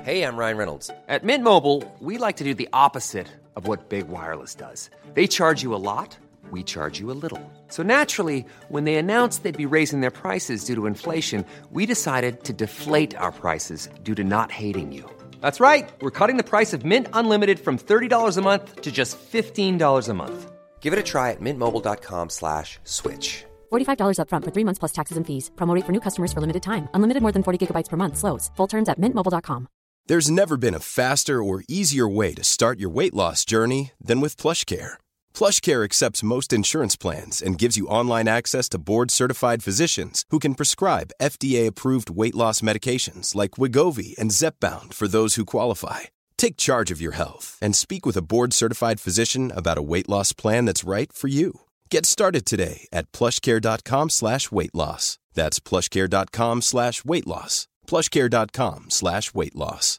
Hey, I'm Ryan Reynolds. At Mint Mobile, we like to do the opposite of what Big Wireless does. They charge you a lot, we charge you a little. So naturally, when they announced they'd be raising their prices due to inflation, we decided to deflate our prices due to not hating you. That's right. We're cutting the price of Mint Unlimited from $30 a month to just $15 a month. Give it a try at mintmobile.com/switch. $45 up front for 3 months plus taxes and fees. Promo rate for new customers for limited time. Unlimited more than 40 gigabytes per month. Slows full terms at mintmobile.com. There's never been a faster or easier way to start your weight loss journey than with PlushCare. PlushCare accepts most insurance plans and gives you online access to board-certified physicians who can prescribe FDA-approved weight loss medications like Wegovy and Zepbound for those who qualify. Take charge of your health and speak with a board-certified physician about a weight loss plan that's right for you. Get started today at plushcare.com/weight loss. That's plushcare.com/weight loss. plushcare.com/weight loss.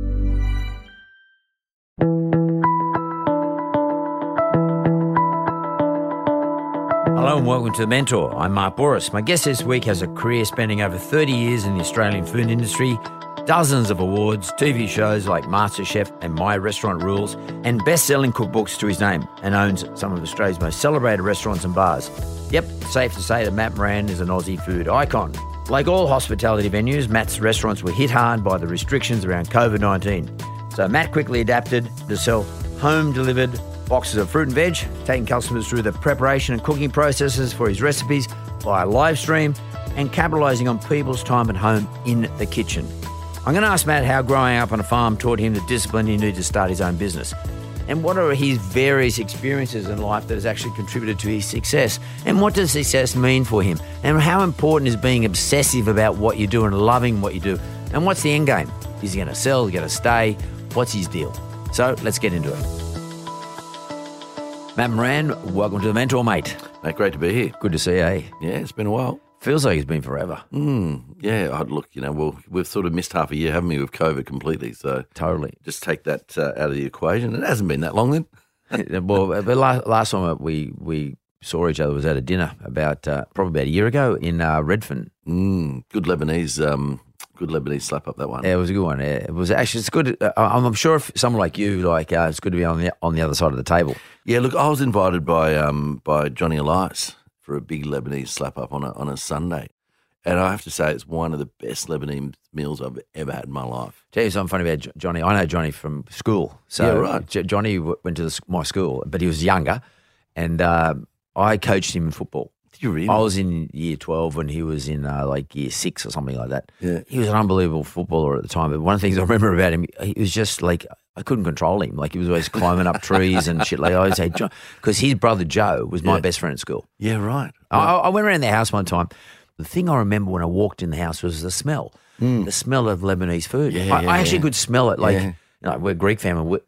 Hello and welcome to The Mentor. I'm Mark Boris. My guest this week has a career spanning over 30 years in the Australian food industry, dozens of awards, TV shows like MasterChef and My Restaurant Rules, and best-selling cookbooks to his name, and owns some of Australia's most celebrated restaurants and bars. Yep, safe to say that Matt Moran is an Aussie food icon. Like all hospitality venues, Matt's restaurants were hit hard by the restrictions around COVID-19. So Matt quickly adapted to sell home-delivered boxes of fruit and veg, taking customers through the preparation and cooking processes for his recipes via live stream and capitalising on people's time at home in the kitchen. I'm going to ask Matt how growing up on a farm taught him the discipline he needed to start his own business, and what are his various experiences in life that has actually contributed to his success, and what does success mean for him, and how important is being obsessive about what you do and loving what you do, and what's the end game? Is he going to sell? Is he going to stay? What's his deal? So let's get into it. Matt Moran, welcome to The Mentor, mate. Mate, great to be here. Good to see you, eh? Yeah, it's been a while. Feels like it's been forever. Yeah, look, we've sort of missed half a year, haven't we, with COVID completely. So Totally. just take that out of the equation. It hasn't been that long then. Well, the last time we saw each other was at a dinner about probably about a year ago in Redfern. Good Lebanese slap up, that one. Yeah, it was a good one. Yeah, it was actually. It's good. I'm sure if someone like you, it's good to be on the other side of the table. Yeah, look, I was invited by Johnny Elias for a big Lebanese slap up on a Sunday, and I have to say it's one of the best Lebanese meals I've ever had in my life. Tell you something funny about Johnny. I know Johnny from school. So yeah, right. Johnny went to my school, but he was younger, and I coached him in football. Did you really? I was in year 12 when he was in year 6 or something like that. Yeah. He was an unbelievable footballer at the time. But one of the things I remember about him, he was just like, I couldn't control him. Like he was always climbing up trees and shit. Like I always say, because his brother Joe was my best friend at school. Yeah, right. I went around their house one time. The thing I remember when I walked in the house was the smell. The smell of Lebanese food. I actually could smell it. Like, we're a Greek family.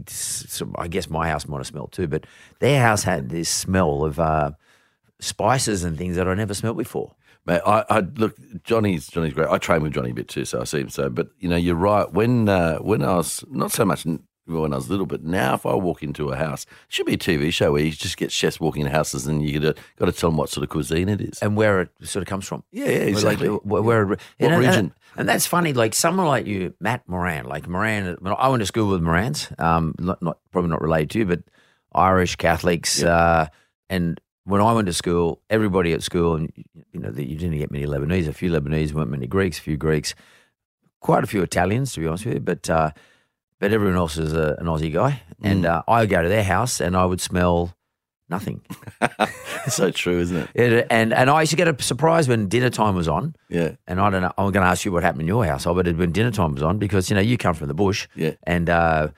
I guess my house might have smelled too, but their house had this smell of spices and things that I never smelled before. Mate, I look, Johnny's great. I train with Johnny a bit too, so I see him. So, but you're right. When I was not so much when I was little, but now if I walk into a house, it should be a TV show where you just get chefs walking in houses and you got to tell them what sort of cuisine it is and where it sort of comes from. Yeah, exactly. What region? And that's funny. Like someone like you, Matt Moran. Like Moran, I went to school with Morans. Probably not related to you, but Irish Catholics, and when I went to school, everybody at school, and you didn't get many Lebanese. A few Lebanese, weren't many Greeks. A few Greeks, quite a few Italians, to be honest with you. But everyone else is an Aussie guy, and I would go to their house, and I would smell nothing. It's so true, isn't it? And I used to get a surprise when dinner time was on. Yeah. And I don't know. I'm going to ask you what happened in your house, but when dinner time was on, because you come from the bush. Yeah. And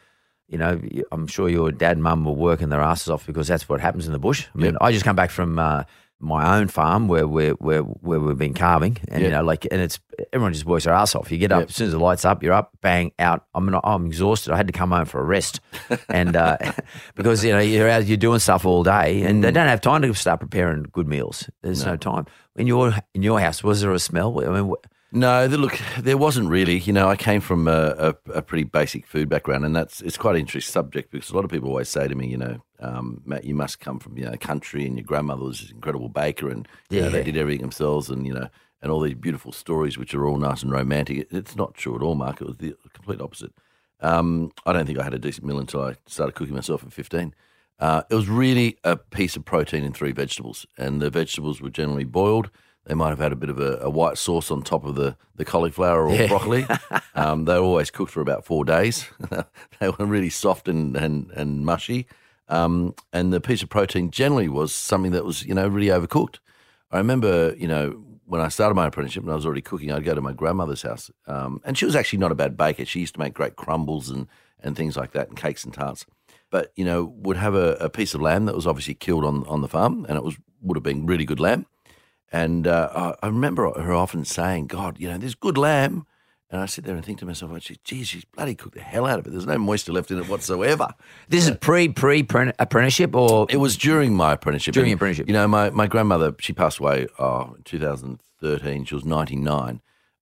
I'm sure your dad and mum were working their asses off because that's what happens in the bush. I mean, I just come back from my own farm where we've been carving, and and it's everyone just works their ass off. You get up as soon as the lights up, you're up, bang, out. I'm exhausted. I had to come home for a rest, and because you're out, you're doing stuff all day, and they don't have time to start preparing good meals. There's no time. In your house, was there a smell? I mean. No, look, there wasn't really. I came from a pretty basic food background, and it's quite an interesting subject because a lot of people always say to me, Matt, you must come from country, and your grandmother was this incredible baker, and they did everything themselves, and and all these beautiful stories, which are all nice and romantic. It's not true at all, Mark. It was the complete opposite. I don't think I had a decent meal until I started cooking myself at 15. It was really a piece of protein in 3 vegetables, and the vegetables were generally boiled. They might have had a bit of a white sauce on top of the cauliflower or broccoli. They were always cooked for about 4 days. They were really soft and mushy. And the piece of protein generally was something that was, really overcooked. I remember, when I started my apprenticeship and I was already cooking, I'd go to my grandmother's house. And she was actually not a bad baker. She used to make great crumbles and things like that, and cakes and tarts. But, would have a piece of lamb that was obviously killed on the farm, and it would have been really good lamb. And I remember her often saying, God, there's good lamb. And I sit there and think to myself, geez, she's bloody cooked the hell out of it. There's no moisture left in it whatsoever. This is pre-apprenticeship or? It was during my apprenticeship. During your apprenticeship. My grandmother, she passed away in 2013. She was 99.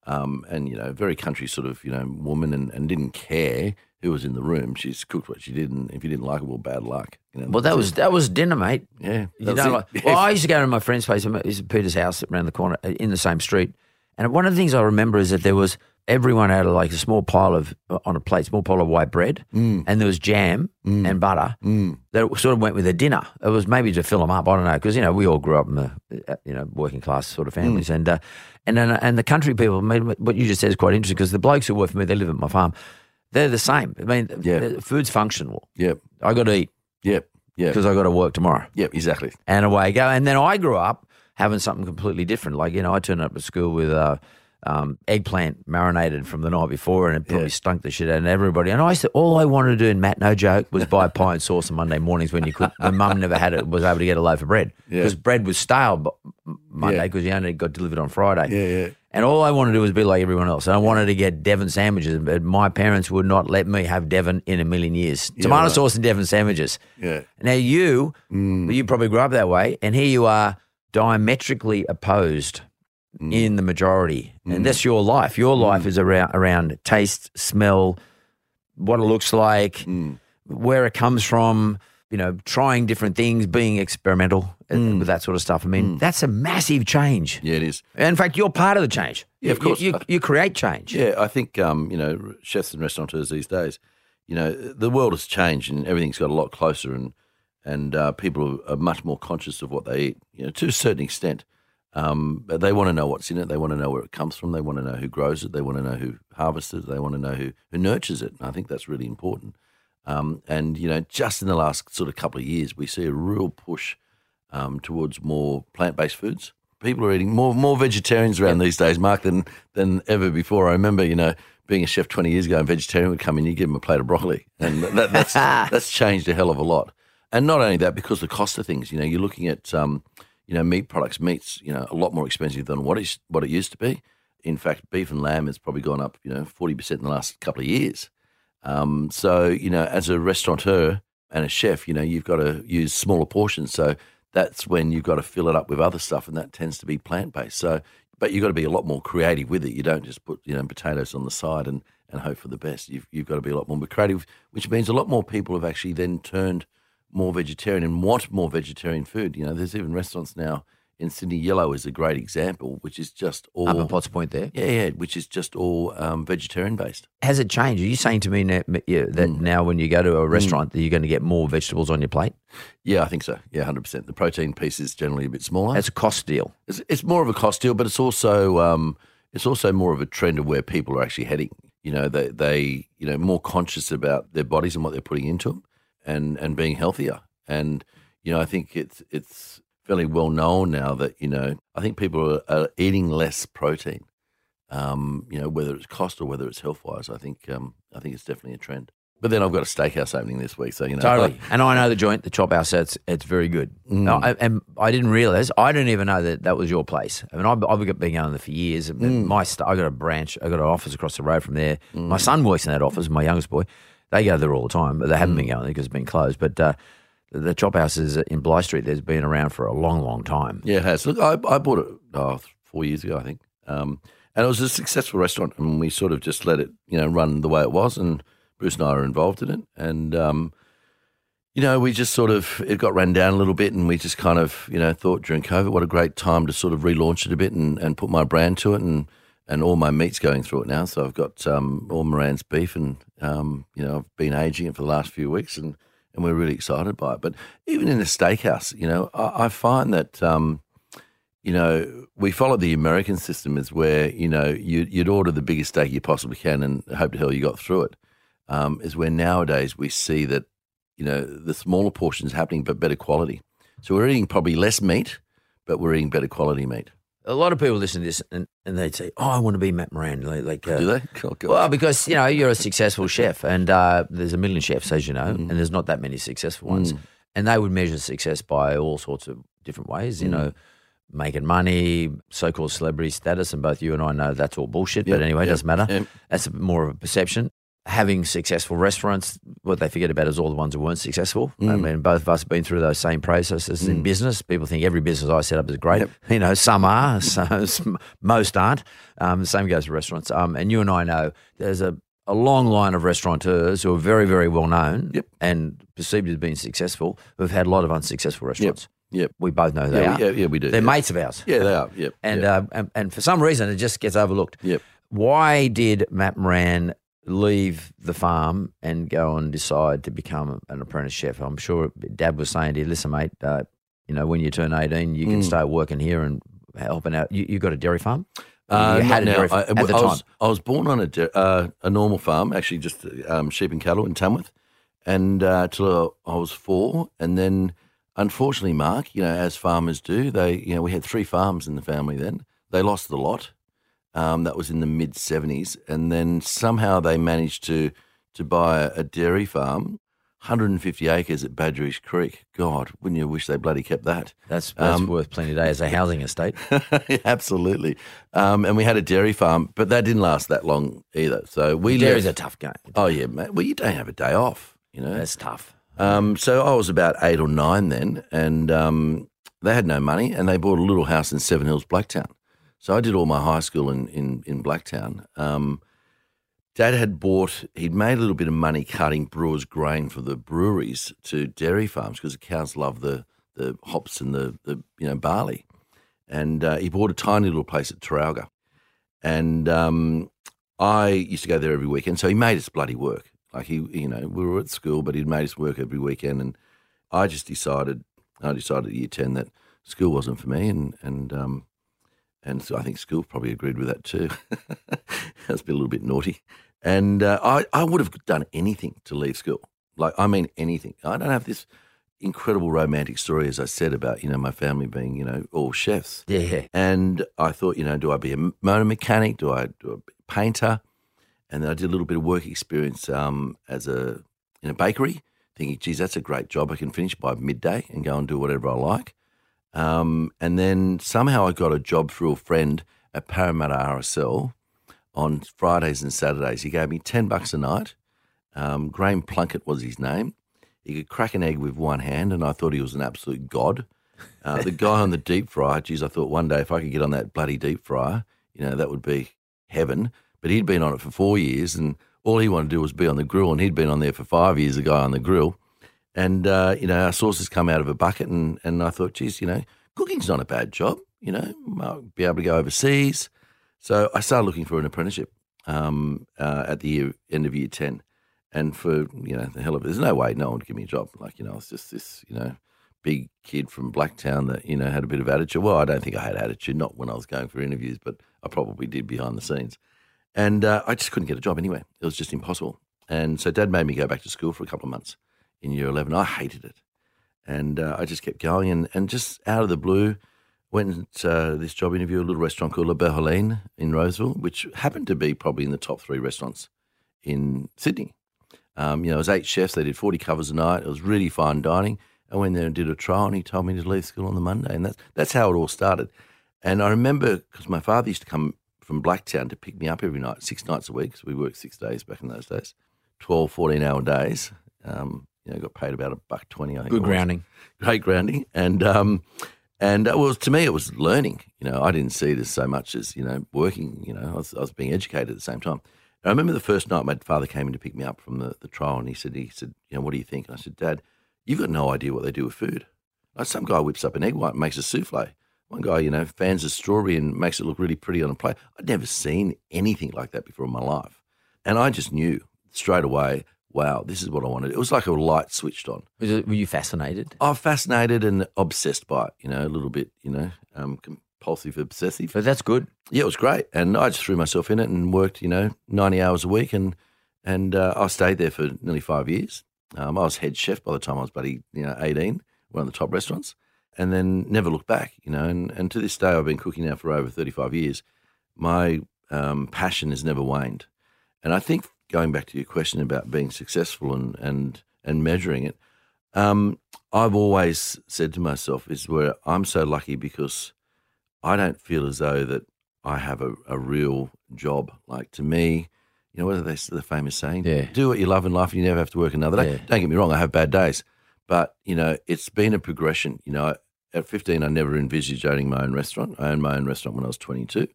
And, very country sort of, woman and didn't care who was in the room. She's cooked what she did, and if you didn't like it, well, bad luck. Well, that was dinner, mate. Yeah. I used to go to my friend's place, Peter's house around the corner in the same street. And one of the things I remember is that there was everyone had a small pile of white bread, and there was jam and butter that sort of went with the dinner. It was maybe to fill them up. I don't know, because we all grew up in the working class sort of families, and the country people. I mean, what you just said is quite interesting, because the blokes who work for me, they live at my farm. They're the same. I mean, food's functional. Yep. I got to eat. Yep. Yeah. Because I got to work tomorrow. Yep. Exactly. And away I go. And then I grew up having something completely different. Like, I turned up at school with eggplant marinated from the night before, and it probably stunk the shit out of everybody. And all I wanted to do, and Matt, no joke, was buy pie and sauce on Monday mornings when Mum never had it, was able to get a loaf of bread. Because bread was stale Monday, because you only got delivered on Friday. Yeah. And all I wanted to do was be like everyone else. And I wanted to get Devon sandwiches, but my parents would not let me have Devon in a million years. Tomato sauce and Devon sandwiches. Yeah. Now you probably grew up that way, and here you are diametrically opposed in the majority. And that's your life. Your life is around taste, smell, what it looks like, where it comes from, trying different things, being experimental with that sort of stuff. I mean, that's a massive change. Yeah, it is. In fact, you're part of the change. Yeah, of course. You create change. Yeah, I think, chefs and restaurateurs these days, the world has changed and everything's got a lot closer, and people are much more conscious of what they eat, to a certain extent. But they want to know what's in it. They want to know where it comes from. They want to know who grows it. They want to know who harvests it. They want to know who nurtures it. And I think that's really important. And, just in the last sort of couple of years, we see a real push towards more plant-based foods. People are eating more vegetarians around these days, Mark, than ever before. I remember, being a chef 20 years ago, and vegetarian would come in, you give them a plate of broccoli. And that's changed a hell of a lot. And not only that, because the cost of things, you're looking at, meat products. Meat's, a lot more expensive than what it used to be. In fact, beef and lamb has probably gone up, 40% in the last couple of years. So, as a restaurateur and a chef, you've got to use smaller portions. So that's when you've got to fill it up with other stuff, and that tends to be plant-based. So, but you've got to be a lot more creative with it. You don't just put, potatoes on the side and hope for the best. You've got to be a lot more creative, which means a lot more people have actually then turned more vegetarian and want more vegetarian food. There's even restaurants now in Sydney. Yellow is a great example, which is just all... Up at Potts Point there? Yeah, which is just all vegetarian-based. Has it changed? Are you saying to me that now when you go to a restaurant that you're going to get more vegetables on your plate? Yeah, I think so. Yeah, 100%. The protein piece is generally a bit smaller. It's a cost deal. It's more of a cost deal, but it's also more of a trend of where people are actually heading. They more conscious about their bodies and what they're putting into them. And being healthier. And, I think it's fairly well known now that, I think people are eating less protein, whether it's cost or whether it's health-wise. I think it's definitely a trend. But then I've got a steakhouse opening this week, so, Totally. And I know the joint, the Chop House, it's very good. And I didn't realise, I didn't even know that was your place. I mean, I've been going there for years. I got a branch, I got an office across the road from there. My son works in that office, my youngest boy. They go there all the time, but they haven't been going there because it's been closed. But the Chop House is in Bly Street. There's been around for a long, long time. Yeah, it has. Look, I bought it 4 years ago, I think. And it was a successful restaurant, and we sort of just let it, run the way it was. And Bruce and I are involved in it. And, You know, we just sort of, it got run down a little bit, and we just kind of, you know, thought during COVID, what a great time to sort of relaunch it a bit and put my brand to it, and all my meat's going through it now. So I've got all Moran's beef, and, you know, I've been aging it for the last few weeks, and we're really excited by it. But even in a steakhouse, you know, I find that, you know, we follow the American system is where, you know, you'd order the biggest steak you possibly can and hope to hell you got through it, is where nowadays we see that, you know, the smaller portions happening, but better quality. So we're eating probably less meat, but we're eating better quality meat. A lot of people listen to this and they'd say, "Oh, I want to be Matt Moran." Do they? Oh, God. Well, because, you know, you're a successful chef, and there's a million chefs, as you know, and there's not that many successful ones. And they would measure success by all sorts of different ways, you know, making money, so-called celebrity status, and both you and I know that's all bullshit, but anyway, it doesn't matter. Yep. That's more of a perception. Having successful restaurants, what they forget about is all the ones who weren't successful. I mean, both of us have been through those same processes in business. People think every business I set up is great. Yep. You know, some are, most aren't. The same goes for restaurants. And you and I know there's a long line of restaurateurs who are very, very well known and perceived as being successful who have had a lot of unsuccessful restaurants. Yep. We both know they are. Yeah, we do. They're mates of ours. Yeah, they are. Yep. And for some reason, it just gets overlooked. Yep. Why did Matt Moran leave the farm and go and decide to become an apprentice chef? I'm sure Dad was saying to you, "Listen, mate, you know, when you turn 18, you can start working here and helping out." You got a dairy farm? You had a dairy farm at the time. I was born on a normal farm, actually just sheep and cattle in Tamworth, and till I was 4, and then unfortunately, Mark, you know, as farmers do, we had 3 farms in the family then. They lost the lot. That was in the mid-'70s, and then somehow they managed to buy a dairy farm, 150 acres at Badgerys Creek. God, wouldn't you wish they bloody kept that? That's worth plenty of days as a housing estate. Absolutely. And we had a dairy farm, but that didn't last that long either. So dairy's a tough game. Oh, yeah, mate. Well, you don't have a day off, you know. That's tough. So I was about 8 or 9 then, and they had no money, and they bought a little house in Seven Hills, Blacktown. So I did all my high school in Blacktown. Dad he'd made a little bit of money cutting brewers' grain for the breweries to dairy farms because the cows love the hops and the barley. And he bought a tiny little place at Taralga. And I used to go there every weekend. So he made us bloody work. Like we were at school, but he'd made us work every weekend. And I decided at year 10 that school wasn't for me. And so I think school probably agreed with that too. That's been a little bit naughty. And I would have done anything to leave school. Like, I mean, anything. I don't have this incredible romantic story, as I said, about, you know, my family being, you know, all chefs. Yeah. And I thought, you know, do I be a motor mechanic? Do I be a painter? And then I did a little bit of work experience in a bakery, thinking, geez, that's a great job. I can finish by midday and go and do whatever I like. And then somehow I got a job through a friend at Parramatta RSL on Fridays and Saturdays. He gave me $10 a night. Graham Plunkett was his name. He could crack an egg with one hand, and I thought he was an absolute god. The guy on the deep fryer, geez, I thought one day if I could get on that bloody deep fryer, you know, that would be heaven. But he'd been on it for 4 years, and all he wanted to do was be on the grill, and he'd been on there for 5 years, the guy on the grill. And, you know, our sauces come out of a bucket, and I thought, geez, you know, cooking's not a bad job, you know, I'll be able to go overseas. So I started looking for an apprenticeship at the end of year 10. And for, you know, the hell of it, there's no way no one would give me a job. Like, you know, I was just this, you know, big kid from Blacktown that, you know, had a bit of attitude. Well, I don't think I had attitude, not when I was going for interviews, but I probably did behind the scenes. And I just couldn't get a job anyway. It was just impossible. And so Dad made me go back to school for a couple of months in year 11. I hated it. And I just kept going. And just out of the blue, went to this job interview, a little restaurant called La Berline in Roseville, which happened to be probably in the top 3 restaurants in Sydney. You know, it was 8 chefs. They did 40 covers a night. It was really fine dining. I went there and did a trial, and he told me to leave school on the Monday. And that's how it all started. And I remember, because my father used to come from Blacktown to pick me up every night, 6 nights a week, because we worked 6 days back in those days, 12, 14-hour days. You know, got paid about $1.20, I think. Good grounding. Great grounding. And well, to me, it was learning. You know, I didn't see it as so much as, you know, working. You know, I was being educated at the same time. And I remember the first night my father came in to pick me up from the trial, and he said, you know, what do you think? And I said, Dad, you've got no idea what they do with food. Like some guy whips up an egg white and makes a souffle. One guy, fans a strawberry and makes it look really pretty on a plate. I'd never seen anything like that before in my life. And I just knew straight away, wow, this is what I wanted. It was like a light switched on. Were you fascinated? I'm fascinated and obsessed by it, a little bit, compulsive, obsessive. But that's good. Yeah, it was great. And I just threw myself in it and worked, 90 hours a week. And I stayed there for nearly 5 years. I was head chef by the time I was 18, one of the top restaurants. And then never looked back, and to this day I've been cooking now for over 35 years. My passion has never waned. And I think going back to your question about being successful and measuring it, I've always said to myself is where I'm so lucky because I don't feel as though that I have a real job. Like to me, what are they the famous saying? Yeah. Do what you love in life and you never have to work another day. Yeah. Don't get me wrong, I have bad days. But, it's been a progression. At 15, I never envisaged owning my own restaurant. I owned my own restaurant when I was 22.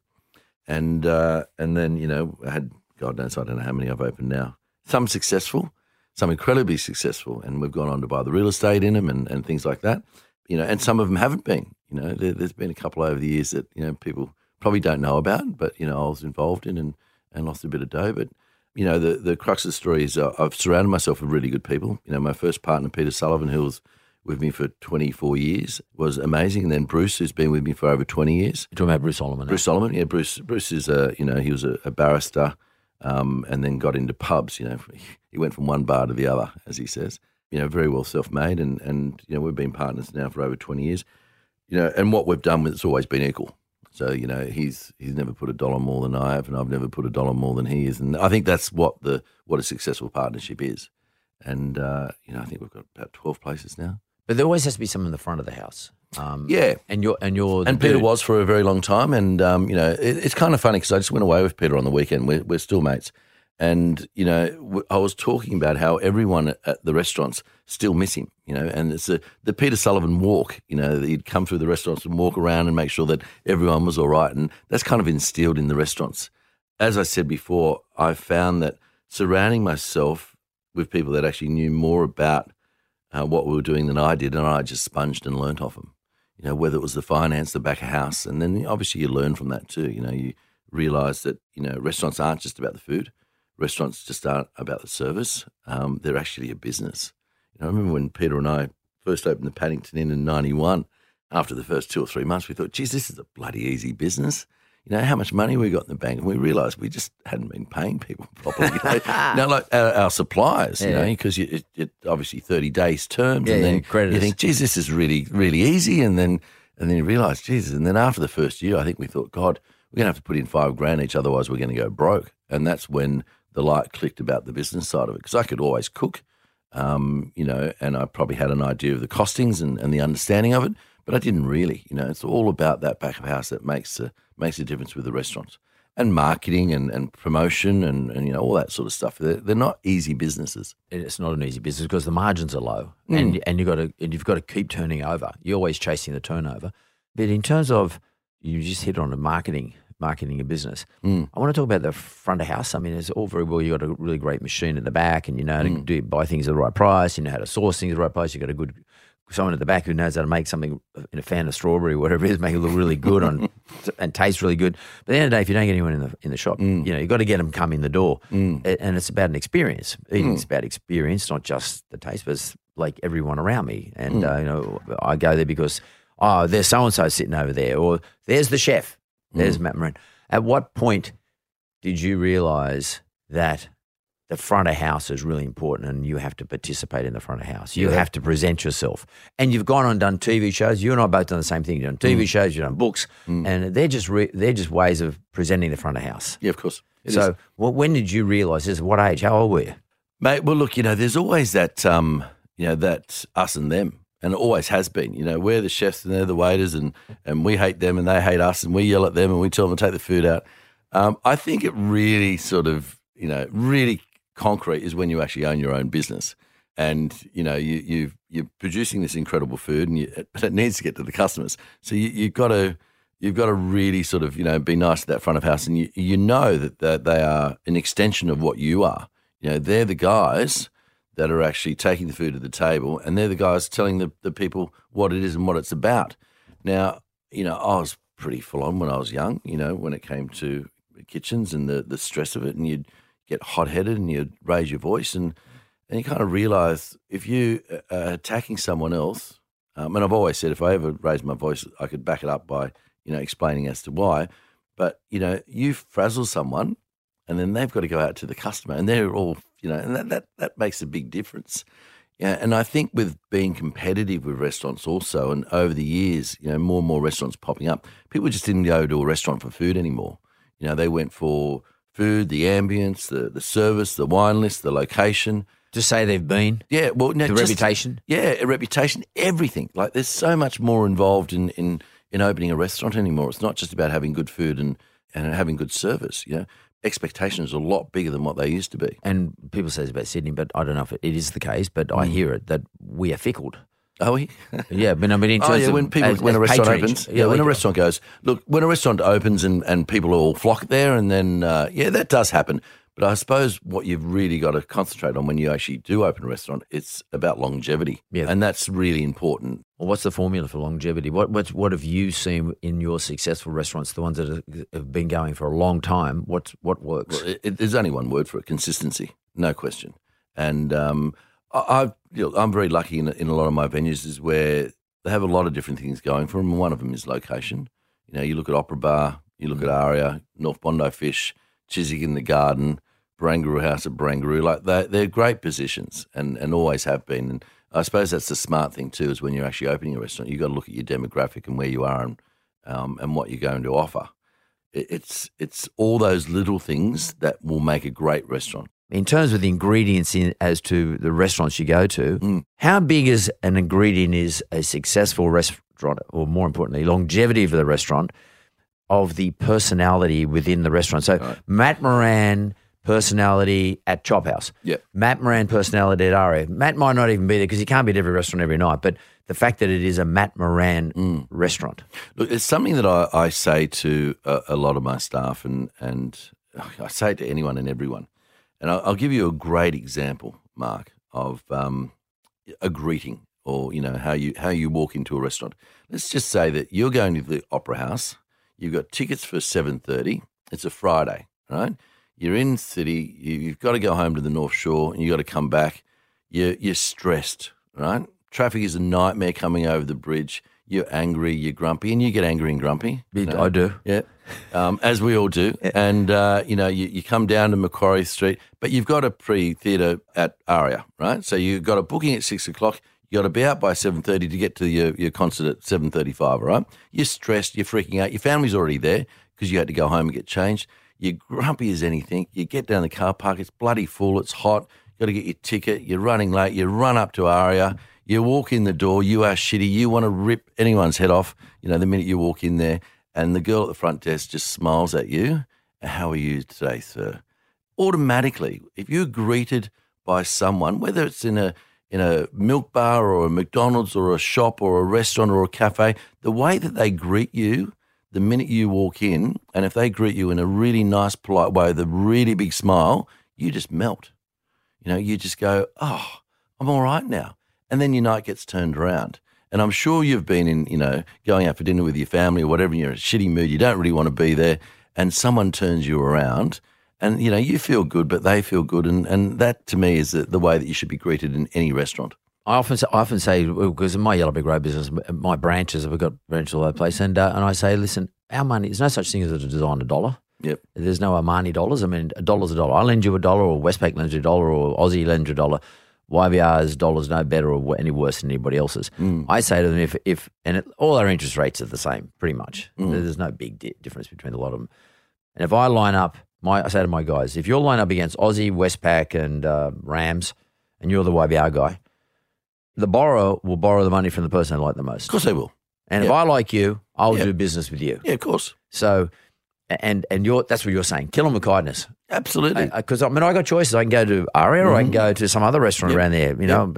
And then, I had, God knows, I don't know how many I've opened now. Some successful, some incredibly successful. And we've gone on to buy the real estate in them and things like that. And some of them haven't been. There's been a couple over the years that, people probably don't know about, but, I was involved in and lost a bit of dough. But, the crux of the story is I've surrounded myself with really good people. My first partner, Peter Sullivan, who was with me for 24 years, was amazing. And then Bruce, who's been with me for over 20 years. You're talking about Bruce Solomon. Bruce Solomon, yeah. Bruce is, he was a barrister and then got into pubs, He went from one bar to the other, as he says. Very well self-made and we've been partners now for over 20 years. And what we've done, it's always been equal. So, he's never put a dollar more than I have, and I've never put a dollar more than he is. And I think that's what a successful partnership is. And, I think we've got about 12 places now. But there always has to be someone in the front of the house. Yeah. And you're Peter was for a very long time. And, it's kind of funny because I just went away with Peter on the weekend. We're still mates. And, I was talking about how everyone at the restaurants still miss him, and it's the Peter Sullivan walk, he'd come through the restaurants and walk around and make sure that everyone was all right. And that's kind of instilled in the restaurants. As I said before, I found that surrounding myself with people that actually knew more about what we were doing than I did, and I just sponged and learnt off them, whether it was the finance, the back of house. And then obviously you learn from that too. You realise that, restaurants aren't just about the food. Restaurants just aren't about the service. They're actually a business. I remember when Peter and I first opened the Paddington Inn in 91, after the first 2 or 3 months, we thought, geez, this is a bloody easy business. How much money we got in the bank? And we realised we just hadn't been paying people properly. Like our suppliers, because it obviously 30 days terms. And then you think, geez, this is really, really easy. And then you realise, geez. And then after the first year, I think we thought, God, we're going to have to put in $5,000 each, otherwise we're going to go broke. And that's when the light clicked about the business side of it, because I could always cook, and I probably had an idea of the costings and the understanding of it, but I didn't really. It's all about that back of house that makes a difference with the restaurants, and marketing and promotion and all that sort of stuff. They're not easy businesses. It's not an easy business because the margins are low, and you've got to keep turning over. You're always chasing the turnover. But in terms of, you just hit on the marketing a business. I want to talk about the front of house. I mean, it's all very well. You got a really great machine at the back, and you know how to buy things at the right price. You know how to source things at the right price. You got a good someone at the back who knows how to make something in a fan of strawberry or whatever it is, make it look really good and taste really good. But at the end of the day, if you don't get anyone in the shop, you've got to get them come in the door, and it's about an experience. Eating's about experience, not just the taste, but it's like everyone around me. And I go there because there's so and so sitting over there, or there's the chef. There's Matt Moran. At what point did you realise that the front of house is really important and you have to participate in the front of house? You have to present yourself. And you've gone on and done TV shows. You and I both done the same thing. You've done TV shows, you've done books, and they're just ways of presenting the front of house. Yeah, of course. When did you realise this? What age? How old were you? Mate, well, look, there's always that, that us and them. And it always has been. We're the chefs and they're the waiters, and we hate them and they hate us, and we yell at them and we tell them to take the food out. I think it really sort of, really concrete is when you actually own your own business, and you're producing this incredible food, but it needs to get to the customers. So you've got to really sort of be nice to that front of house, and you know that they are an extension of what you are. They're the guys that are actually taking the food to the table, and they're the guys telling the people what it is and what it's about. Now, I was pretty full on when I was young, when it came to kitchens and the stress of it, and you'd get hot-headed and you'd raise your voice, and you kind of realise if you are attacking someone else, and I've always said if I ever raised my voice, I could back it up by, explaining as to why, but, you frazzle someone and then they've got to go out to the customer and they're all, and that makes a big difference. Yeah, and I think with being competitive with restaurants also, and over the years, more and more restaurants popping up, people just didn't go to a restaurant for food anymore. They went for food, the ambience, the service, the wine list, the location. To say they've been? Yeah, well, no, the reputation? Yeah, a reputation, everything. Like there's so much more involved in opening a restaurant anymore. It's not just about having good food and having good service, Expectations are a lot bigger than what they used to be. And people say it's about Sydney, but I don't know if it is the case, but I hear it that we are fickled. Are we? Yeah, but I mean, in terms of when a restaurant opens, when a restaurant goes, look, when a restaurant opens and people all flock there, and then that does happen. But I suppose what you've really got to concentrate on when you actually do open a restaurant, it's about longevity, and that's really important. Well, what's the formula for longevity? What have you seen in your successful restaurants, the ones that have been going for a long time? What works? Well, there's only one word for it: consistency, no question. And I'm very lucky in a lot of my venues is where they have a lot of different things going for them. And one of them is location. You look at Opera Bar, you look at Aria, North Bondi Fish, Chiswick in the Garden, Barangaroo House at Barangaroo. Like they're great positions and always have been. And I suppose that's the smart thing too, is when you're actually opening a restaurant, you've got to look at your demographic and where you are and what you're going to offer. It's all those little things that will make a great restaurant. In terms of the ingredients as to the restaurants you go to, how big is an ingredient is a successful restaurant, or more importantly, longevity of the restaurant, of the personality within the restaurant? So right. Matt Moran personality at Chop House. Yeah. Matt Moran personality at Aria. Matt might not even be there because he can't be at every restaurant every night, but the fact that it is a Matt Moran restaurant. Look, it's something that I say to a lot of my staff and I say to anyone and everyone. And I'll give you a great example, Mark, of a greeting or, how you walk into a restaurant. Let's just say that you're going to the Opera House. You've got tickets for 7:30. It's a Friday, right? You're in city. You've got to go home to the North Shore and you've got to come back. You're stressed, right? Traffic is a nightmare coming over the bridge. You're angry, you're grumpy, and you get angry and grumpy. I do. Yeah, as we all do. And, you come down to Macquarie Street, but you've got a pre-theatre at Aria, right? So you've got a booking at 6 o'clock. You got to be out by 7:30 to get to your concert at 7:35, all right? You're stressed, you're freaking out. Your family's already there because you had to go home and get changed. You're grumpy as anything. You get down the car park, it's bloody full, it's hot. You've got to get your ticket. You're running late. You run up to Aria. You walk in the door, you are shitty, you want to rip anyone's head off, the minute you walk in there, and the girl at the front desk just smiles at you. How are you today, sir? Automatically, if you're greeted by someone, whether it's in a milk bar or a McDonald's or a shop or a restaurant or a cafe, the way that they greet you the minute you walk in, and if they greet you in a really nice, polite way with a really big smile, you just melt. You just go, oh, I'm all right now. And then your night gets turned around. And I'm sure you've been in, going out for dinner with your family or whatever, and you're in a shitty mood, you don't really want to be there, and someone turns you around and, you feel good, but they feel good. And that, to me, is the way that you should be greeted in any restaurant. I often say, because in my Yellow Brick Road business, my branches, I've got branches all over the place, and I say, listen, our money, there's no such thing as a designer dollar. Yep. There's no Armani dollars. I mean, a dollar's a dollar. I lend you $1, or Westpac lends you $1, or Aussie lends you $1. YBR's dollar's no better or any worse than anybody else's. I say to them, all our interest rates are the same, pretty much. There's no big difference between a lot of them. And if I line up, I say to my guys, if you're lined up against Aussie, Westpac, and Rams, and you're the YBR guy, the borrower will borrow the money from the person they like the most. Of course they will. And if I like you, I'll do business with you. Yeah, of course. So, and that's what you're saying. Kill them with kindness. Absolutely. Because I got choices. I can go to Aria or I can go to some other restaurant around there,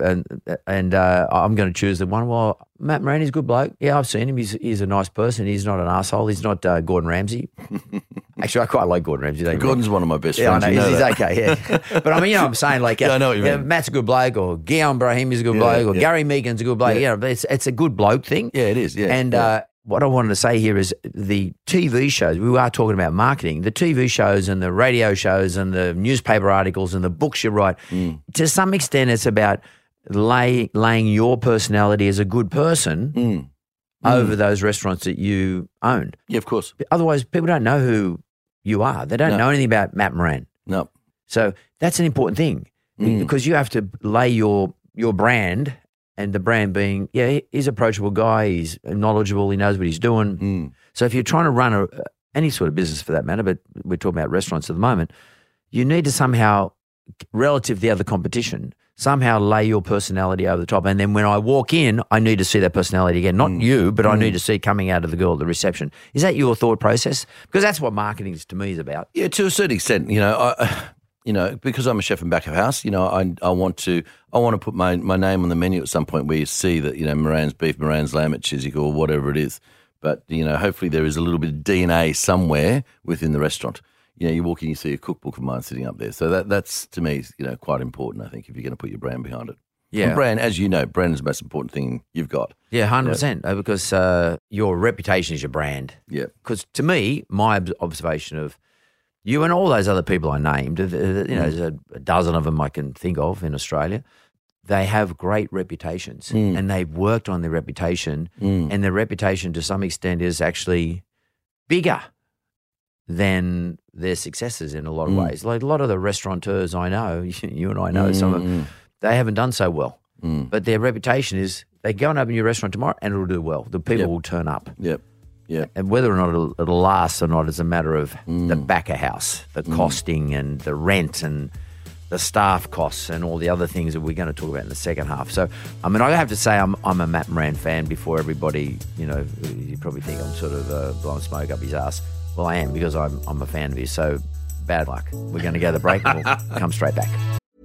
and I'm going to choose the one. Well, Matt Moran, he's a good bloke. Yeah, I've seen him. He's a nice person. He's not an asshole. He's not Gordon Ramsay. Actually, I quite like Gordon Ramsay. Don't get me wrong. Gordon's one of my best Yeah, I friends. know. you know He's that. okay, yeah. But I mean, I'm saying like, Yeah, I know what you mean. Matt's a good bloke, or Guillaume Brahim is a good bloke, or yeah. Gary Meagan's a good bloke. Yeah. But it's a good bloke thing. Yeah, it is. Yeah, And what I wanted to say here is the TV shows, we are talking about marketing, the TV shows and the radio shows and the newspaper articles and the books you write, to some extent it's about laying your personality as a good person over those restaurants that you own. Yeah, of course. Otherwise, people don't know who you are. They don't No. know anything about Matt Moran. No. So that's an important thing because you have to lay your brand, and the brand being, he's an approachable guy, he's knowledgeable, he knows what he's doing. So if you're trying to run any sort of business for that matter, but we're talking about restaurants at the moment, you need to somehow, relative to the other competition, somehow lay your personality over the top. And then when I walk in, I need to see that personality again. Not you, but I need to see it coming out of the girl at the reception. Is that your thought process? Because that's what marketing to me is about. Yeah, to a certain extent, because I'm a chef in back of house, I want to put my name on the menu at some point where you see that, Moran's beef, Moran's lamb at Chiswick or whatever it is. But, hopefully there is a little bit of DNA somewhere within the restaurant. You walk in, you see a cookbook of mine sitting up there. So that's to me, quite important, I think, if you're going to put your brand behind it. Yeah. And brand, as you know, brand is the most important thing you've got. Yeah, 100%. Because your reputation is your brand. Yeah. Because to me, my observation of you and all those other people I named, there's a dozen of them I can think of in Australia, they have great reputations and they've worked on their reputation and their reputation to some extent is actually bigger than their successes in a lot of ways. Like a lot of the restaurateurs I know, you and I know some of them, they haven't done so well. But their reputation is they go and open your restaurant tomorrow and it'll do well. The people will turn up. Yep. Yeah. And whether or not it'll last or not is a matter of the back of house, the costing and the rent and the staff costs and all the other things that we're going to talk about in the second half. So, I mean, I have to say I'm a Matt Moran fan before everybody, you probably think I'm sort of blowing smoke up his ass. Well, I am because I'm a fan of his. So, bad luck. We're going to go to the break and we'll come straight back.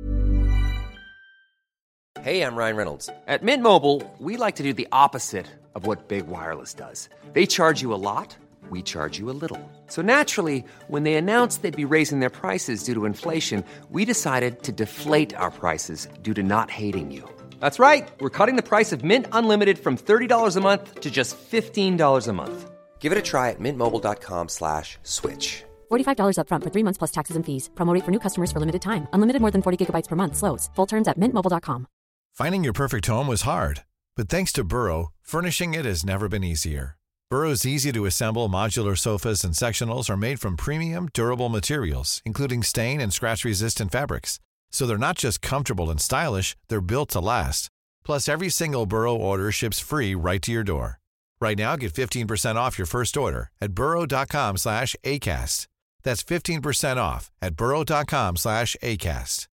Hey, I'm Ryan Reynolds. At Mint Mobile, we like to do the opposite of what Big Wireless does. They charge you a lot, we charge you a little. So naturally, when they announced they'd be raising their prices due to inflation, we decided to deflate our prices due to not hating you. That's right. We're cutting the price of Mint Unlimited from $30 a month to just $15 a month. Give it a try at mintmobile.com/switch. $45 up front for 3 months plus taxes and fees. Promo rate for new customers for limited time. Unlimited more than 40 gigabytes per month. Slows full terms at mintmobile.com. Finding your perfect home was hard, but thanks to Burrow, furnishing it has never been easier. Burrow's easy-to-assemble modular sofas and sectionals are made from premium, durable materials, including stain and scratch-resistant fabrics. So they're not just comfortable and stylish, they're built to last. Plus, every single Burrow order ships free right to your door. Right now, get 15% off your first order at burrow.com/ACAST. That's 15% off at burrow.com/ACAST.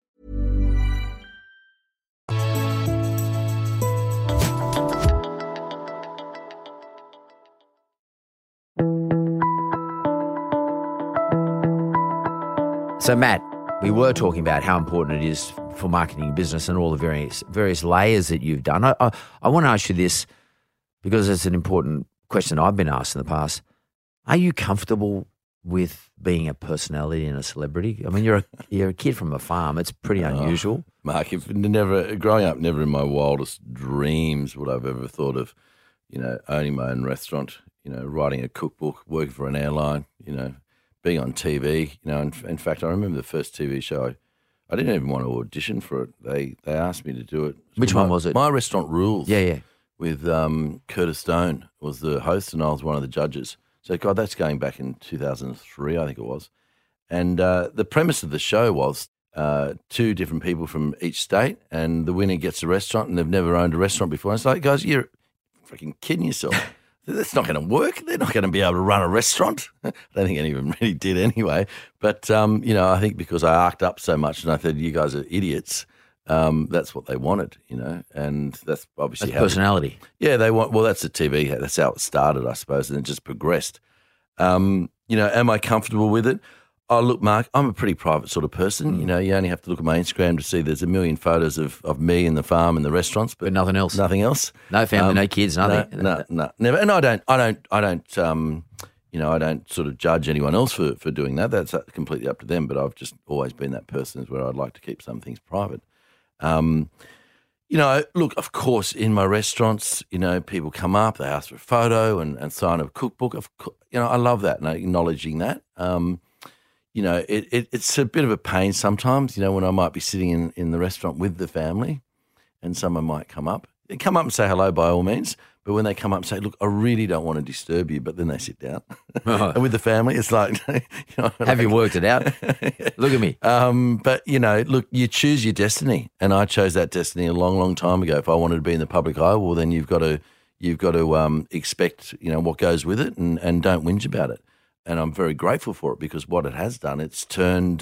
So, Matt, we were talking about how important it is for marketing business and all the various layers that you've done. I want to ask you this because it's an important question I've been asked in the past. Are you comfortable with being a personality and a celebrity? I mean, you're a kid from a farm. It's pretty unusual. Mark, growing up, never in my wildest dreams would I've ever thought of, owning my own restaurant, writing a cookbook, working for an airline, being on TV, in fact, I remember the first TV show. I didn't even want to audition for it. They asked me to do it. Which one was it? My Restaurant Rules. Yeah. With Curtis Stone was the host, and I was one of the judges. So, God, that's going back in 2003, I think it was. And the premise of the show was two different people from each state, and the winner gets a restaurant, and they've never owned a restaurant before. And it's like, guys, you're freaking kidding yourself. That's not going to work. They're not going to be able to run a restaurant. I don't think any of them really did anyway. But, I think because I arced up so much and I said, you guys are idiots, that's what they wanted, and that's obviously That's personality. they want, well, that's the TV. That's how it started, I suppose, and it just progressed. Am I comfortable with it? Oh, look, Mark, I'm a pretty private sort of person. You only have to look at my Instagram to see there's a million photos of me in the farm and the restaurants, But nothing else. Nothing else. No family, no kids, nothing. No, never. And I don't I don't sort of judge anyone else for doing that. That's completely up to them. But I've just always been that person where I'd like to keep some things private. Look, of course, in my restaurants, people come up, they ask for a photo and sign a cookbook. I love that and acknowledging that. It's a bit of a pain sometimes, when I might be sitting in the restaurant with the family and someone might come up. They come up and say hello by all means, but when they come up and say, look, I really don't want to disturb you, but then they sit down. Oh. And with the family, it's like, Have you worked it out? Look at me. But, look, you choose your destiny. And I chose that destiny a long, long time ago. If I wanted to be in the public eye, well, then you've got to expect, what goes with it and don't whinge about it. And I'm very grateful for it because what it has done, it's turned,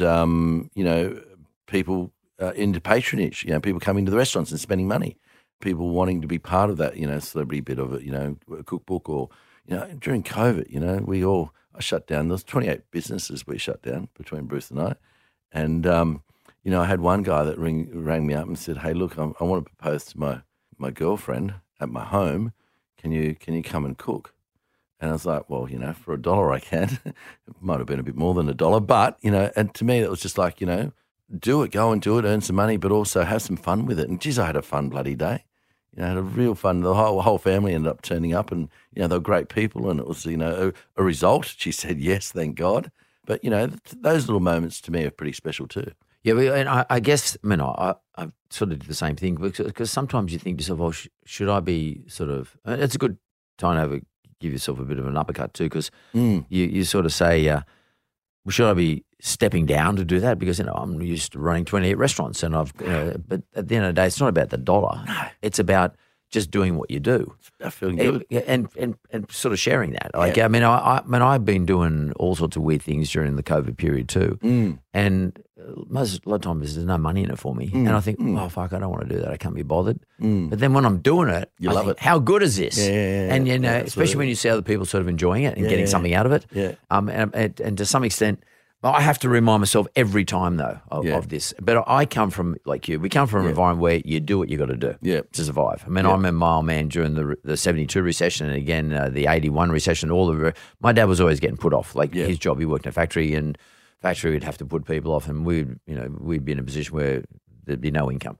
people into patronage, people coming to the restaurants and spending money, people wanting to be part of that, celebrity bit of it, a cookbook or, during COVID, I shut down. There was 28 businesses we shut down between Bruce and I. And, I had one guy that rang me up and said, hey, look, I want to propose to my girlfriend at my home. Can you come and cook? And I was like, well, for $1 I can. It might have been a bit more than $1, but, and to me it was just like, do it, go and do it, earn some money, but also have some fun with it. And geez, I had a fun bloody day. I had a real fun. The whole family ended up turning up and, they were great people and it was, a result. She said yes, thank God. But, those little moments to me are pretty special too. Yeah, and I guess, I sort of did the same thing because sometimes you think to yourself, well, should I be sort of, it's a good time to give yourself a bit of an uppercut too because you sort of say, well, should I be stepping down to do that? Because, I'm used to running 28 restaurants and but at the end of the day, it's not about the dollar. No. It's about just doing what you do. It's about feeling good. And sort of sharing that. Like, I've been doing all sorts of weird things during the COVID period too. And a lot of times there's no money in it for me. And I think, oh, fuck, I don't want to do that. I can't be bothered. But then when I'm doing it, I love it. How good is this? Yeah. And, especially when you see other people sort of enjoying it and getting something out of it. Yeah. And to some extent, I have to remind myself every time, though, of this. But I come from, like you, we come from an environment where you do what you got to do to survive. I remember my old man during the 72 recession and again the 81 recession, my dad was always getting put off. Like his job, he worked in a factory and factory would have to put people off and we'd be in a position where there'd be no income.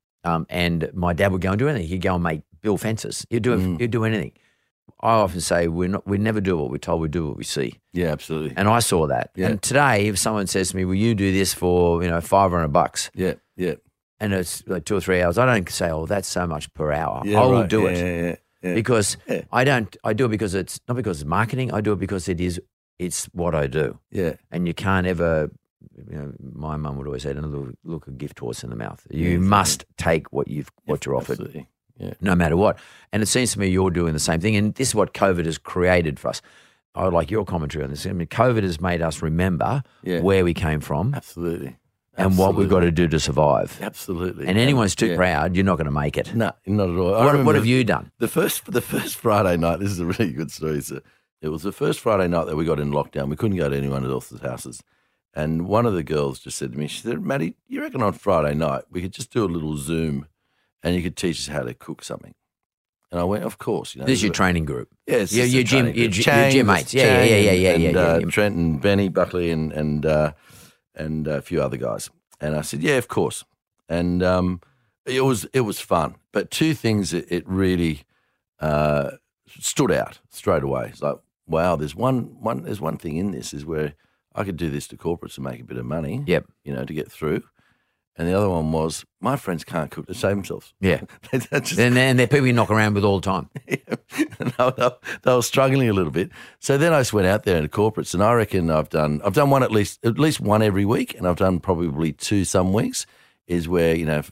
And my dad would go and do anything. He'd go and build fences. He'd do anything. I often say we never do what we're told, we do what we see. Yeah, absolutely. And I saw that. Yeah. And today, if someone says to me, will you do this for, $500? Yeah. And it's like 2 or 3 hours, I don't say, oh, that's so much per hour. Yeah, I will do it. Yeah. Because I do it because it's not because it's marketing, I do it because it's what I do. Yeah. And you can't ever, my mum would always say, don't look a gift horse in the mouth. You must take what you're offered. Absolutely. Yeah. No matter what. And it seems to me you're doing the same thing. And this is what COVID has created for us. I would like your commentary on this. I mean, COVID has made us remember where we came from. Absolutely. And what we've got to do to survive. Absolutely. And anyone's too proud, you're not going to make it. No, not at all. What have you done? The first Friday night, this is a really good story. It was the first Friday night that we got in lockdown. We couldn't go to anyone else's houses. And one of the girls just said to me, she said, Matty, you reckon on Friday night we could just do a little Zoom and you could teach us how to cook something? And I went, of course. This is your training group. Yeah, it's your gym mates. Yeah. Trent and Benny Buckley and a few other guys. And I said, yeah, of course. And it was fun. But two things it really stood out straight away. It's like, wow, there's one thing in this is where I could do this to corporates and make a bit of money. Yep. To get through. And the other one was, my friends can't cook to save themselves. Yeah. And they're people you knock around with all the time. They were struggling a little bit. So then I just went out there into corporates, and I reckon I've done one at least one every week, and I've done probably two some weeks, is where,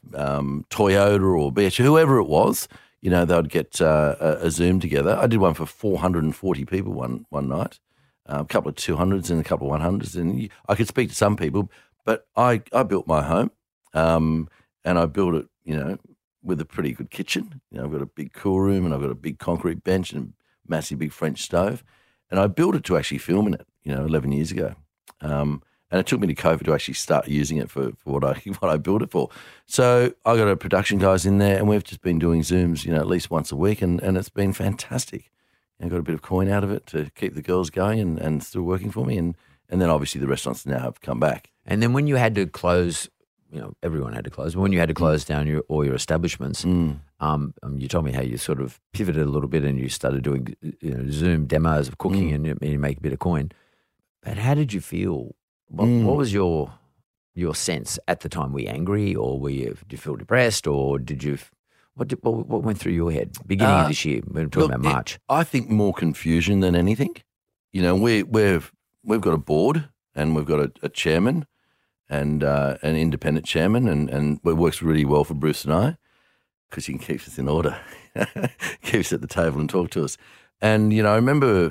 Toyota or BH, whoever it was, they'd get a Zoom together. I did one for 440 people one night, a couple of 200s and a couple of 100s, and I could speak to some people, but I built my home. And I built it, with a pretty good kitchen. I've got a big cool room and I've got a big concrete bench and a massive big French stove. And I built it to actually film in it, 11 years ago. And it took me to COVID to actually start using it for what I built it for. So I got a production guys in there and we've just been doing Zooms, at least once a week and it's been fantastic. got a bit of coin out of it to keep the girls going and still working for me. And then obviously the restaurants now have come back. And then when you had to close, everyone had to close, but when you had to close down all your establishments, you told me how you sort of pivoted a little bit and you started doing Zoom demos of cooking and you make a bit of coin. But how did you feel? What was your sense at the time? Were you angry, or did you feel depressed, or did you? What went through your head beginning of this year? We're talking about March. I think more confusion than anything. We've got a board and we've got a chairman and an independent chairman, and it works really well for Bruce and I because he can keep us in order, keep us at the table and talk to us. And I remember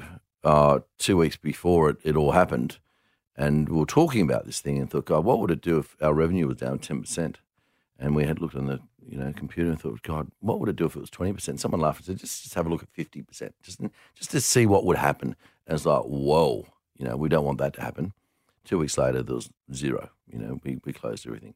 2 weeks before it all happened, and we were talking about this thing and thought, God, what would it do if our revenue was down 10%? And we had looked on the computer and thought, God, what would it do if it was 20%? Someone laughed and said, just have a look at 50%, just to see what would happen. And it's like, whoa, we don't want that to happen. 2 weeks later, there was zero. We closed everything.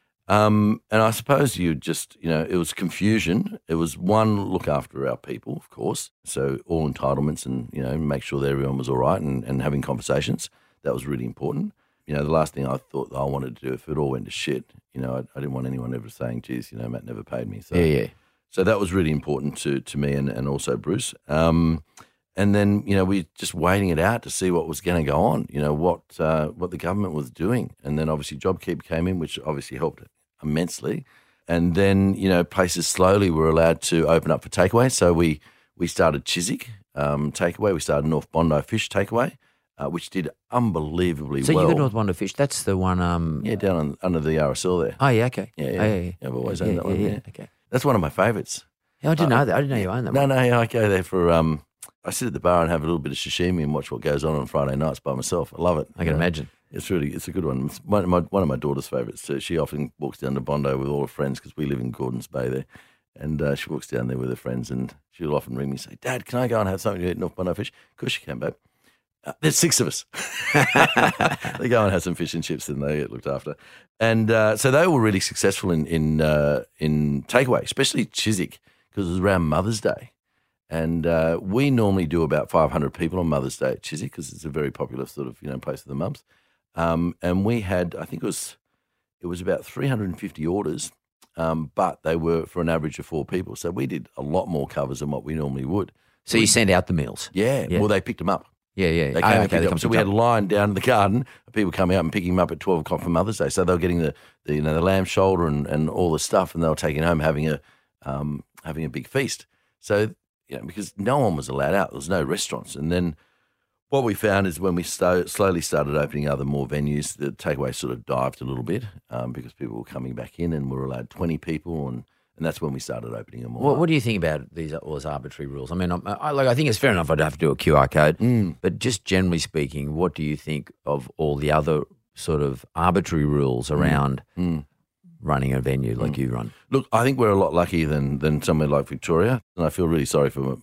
And I suppose it was confusion. It was one, look after our people, of course. So all entitlements and, make sure that everyone was all right and having conversations. That was really important. The last thing I thought that I wanted to do if it all went to shit, I didn't want anyone ever saying, geez, Matt never paid me. So, yeah. So that was really important to me and also Bruce. And then, we just waiting it out to see what was going to go on, what the government was doing. And then obviously JobKeeper came in, which obviously helped immensely. And then, places slowly were allowed to open up for takeaway. So we started Chiswick takeaway. We started North Bondi Fish takeaway. Which did unbelievably well. So you got North Bondi Fish. That's the one. Down under the RSL there. Oh yeah, okay. Yeah. I've always owned that one. Yeah, okay. That's one of my favourites. I didn't know that. I didn't know you owned that. No, I go there for. I sit at the bar and have a little bit of sashimi and watch what goes on Friday nights by myself. I love it. I can imagine. It's a good one. It's one of my daughter's favourites. So she often walks down to Bondi with all her friends because we live in Gordons Bay there. And she walks down there with her friends and she'll often ring me and say, Dad, can I go and have something to eat in North Bondi Fish? Of course you can, babe. There's 6 of us. They go and have some fish and chips and they get looked after. And so they were really successful in takeaway, especially Chiswick, because it was around Mother's Day. And we normally do about 500 people on Mother's Day at Chiswick because it's a very popular sort of place for the mums. And we had, I think it was about 350 orders, but they were for an average of 4 people. So we did a lot more covers than what we normally would. So you send out the meals? Yeah. Well, they picked them up. Yeah. They came and picked them up. So we had a line down in the garden of people coming out and picking them up at 12 o'clock for Mother's Day. So they were getting the lamb shoulder and all the stuff, and they were taking home having a big feast. So because no one was allowed out, there was no restaurants. And then what we found is when we slowly started opening other more venues, the takeaway sort of dived a little bit because people were coming back in and we were allowed 20 people and that's when we started opening them all. What do you think about all these arbitrary rules? I mean, I think it's fair enough I'd have to do a QR code, but just generally speaking, what do you think of all the other sort of arbitrary rules around running a venue like you run? Look, I think we're a lot luckier than somewhere like Victoria, and I feel really sorry for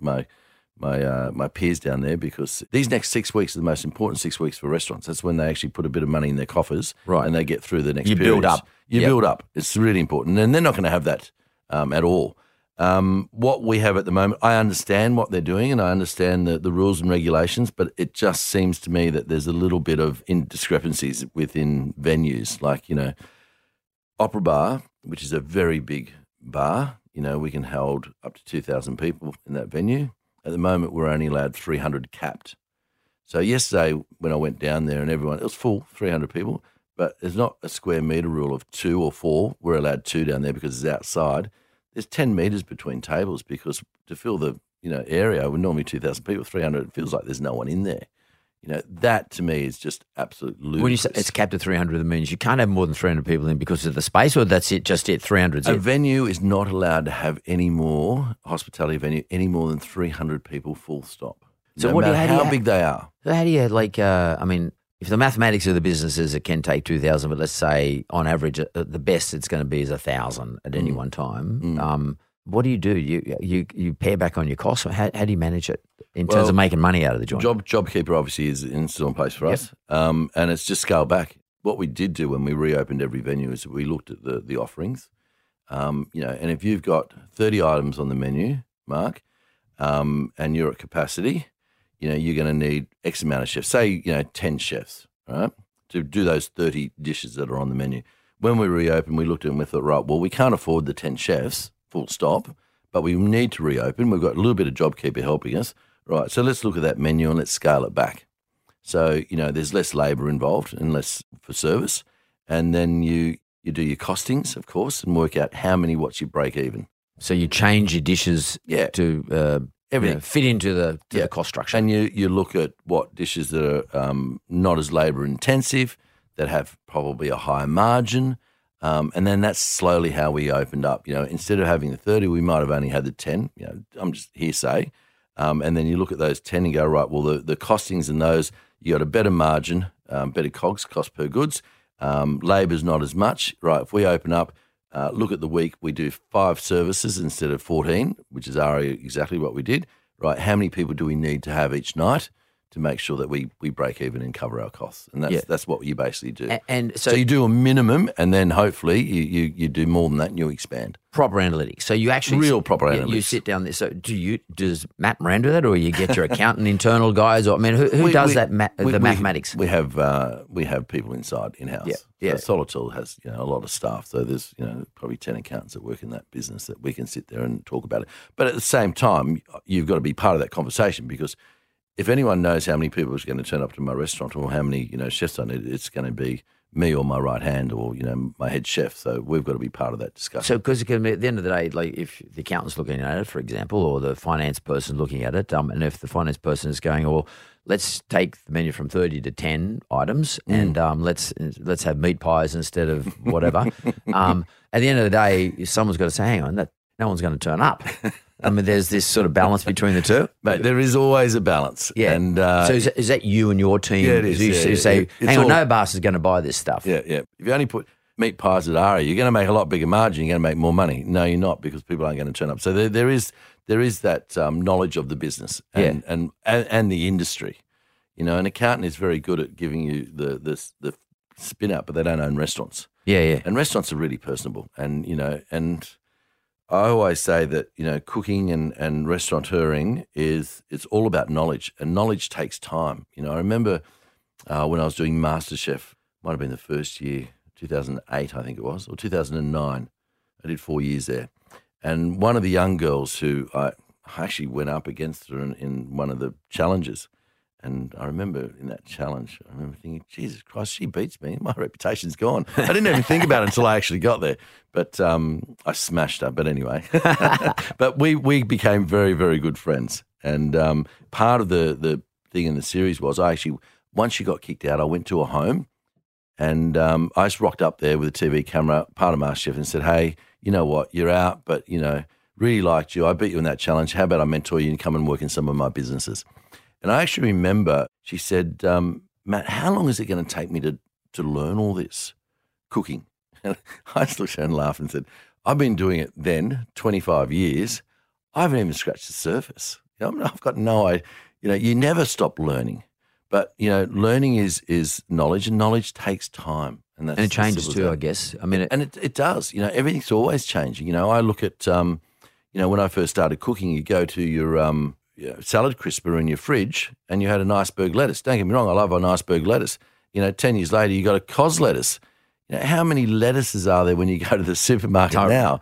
my peers down there because these next 6 weeks are the most important 6 weeks for restaurants. That's when they actually put a bit of money in their coffers, right, and they get through the next. You periods. build up. You build up. It's really important, and they're not going to have that at all. What we have at the moment, I understand what they're doing, and I understand the rules and regulations, but it just seems to me that there's a little bit of discrepancies within venues, like Opera Bar, which is a very big bar. We can hold up to 2,000 people in that venue. At the moment, we're only allowed 300 capped. So yesterday, when I went down there and it was full, 300 people, but there's not a square metre rule of 2 or 4. We're allowed 2 down there because it's outside. There's 10 metres between tables because to fill the area with normally 2,000 people, 300, it feels like there's no one in there. That to me is just absolute ludicrous. When you say it's capped at 300, that means you can't have more than 300 people in because of the space, or that's it, just it, 300's A venue is not allowed to have any more, hospitality venue, any more than 300 people, full stop. So no matter how big they are. So how do you, if the mathematics of the business is it can take 2,000, but let's say on average the best it's going to be is 1,000 at any one time. What do? You pare back on your costs. How do you manage it in terms of making money out of the joint? JobKeeper obviously is still in place for us, and it's just scaled back. What we did do when we reopened every venue is we looked at the offerings, and if you've got 30 items on the menu, Mark, and you're at capacity, you're going to need X amount of chefs, say, 10 chefs, right, to do those 30 dishes that are on the menu. When we reopened, we looked at it and we thought, right, well, we can't afford the 10 chefs, full stop, but we need to reopen. We've got a little bit of JobKeeper helping us. Right, so let's look at that menu and let's scale it back. So, there's less labour involved and less for service. And then you do your costings, of course, and work out what's your break even. So you change your dishes to everything fit into the cost structure. And you look at what dishes that are not as labour intensive, that have probably a higher margin. And then that's slowly how we opened up. Instead of having the 30, we might have only had the 10. I'm just hearsay. And then you look at those 10 and go, right, well, the costings in those, you got a better margin, better COGS, cost per goods. Labour's not as much. Right, if we open up, look at the week, we do 5 services instead of 14, which is exactly what we did. Right, how many people do we need to have each night to make sure that we break even and cover our costs? And that's what you basically do. And so you do a minimum, and then hopefully you do more than that and you expand. Proper analytics. So you actually real proper analytics. You sit down there. So does Matt Moran do that, or you get your accountant, internal guys, or who does that? The mathematics. We have people inside in house. Yeah. So Solotil has a lot of staff. So there's probably 10 accountants that work in that business that we can sit there and talk about it. But at the same time, you've got to be part of that conversation, because if anyone knows how many people is going to turn up to my restaurant or how many chefs I need, it's going to be me or my right hand or my head chef. So we've got to be part of that discussion. So because at the end of the day, like if the accountant's looking at it, for example, or the finance person looking at it, and if the finance person is going, well, let's take the menu from 30 to 10 items, and let's have meat pies instead of whatever. At the end of the day, someone's got to say, hang on, no one's going to turn up. There's this sort of balance between the two. Mate, there is always a balance. Yeah. And, so is that you and your team? Yeah, it is. You say, hang on, no boss is going to buy this stuff. Yeah. If you only put meat pies at Aria, you're going to make a lot bigger margin. You're going to make more money. No, you're not, because people aren't going to turn up. So there is that knowledge of the business and the industry. An accountant is very good at giving you the spin out, but they don't own restaurants. Yeah. And restaurants are really personable. And I always say that, cooking and restaurateuring it's all about knowledge, and knowledge takes time. I remember when I was doing MasterChef, might have been the first year, 2008, I think it was, or 2009. I did 4 years there. And one of the young girls who I actually went up against her in one of the challenges. And I remember in that challenge, I remember thinking, Jesus Christ, she beats me. My reputation's gone. I didn't even think about it until I actually got there. But I smashed her. But anyway, but we became very, very good friends. And part of the thing in the series was once she got kicked out, I went to her home, and I just rocked up there with a TV camera, part of MasterChef, and said, hey, you know what, you're out, but, really liked you. I beat you in that challenge. How about I mentor you and come and work in some of my businesses? And I actually remember she said, Matt, how long is it going to take me to learn all this cooking? And I just looked at her and laughed and said, I've been doing it then 25 years. I haven't even scratched the surface. I've got no idea. You never stop learning. But, learning is knowledge, and knowledge takes time. And it changes too, I guess. It does. Everything's always changing. I look at, when I first started cooking, you go to your salad crisper in your fridge and you had an iceberg lettuce. Don't get me wrong, I love an iceberg lettuce. 10 years later, you got a cos lettuce. How many lettuces are there when you go to the supermarket now?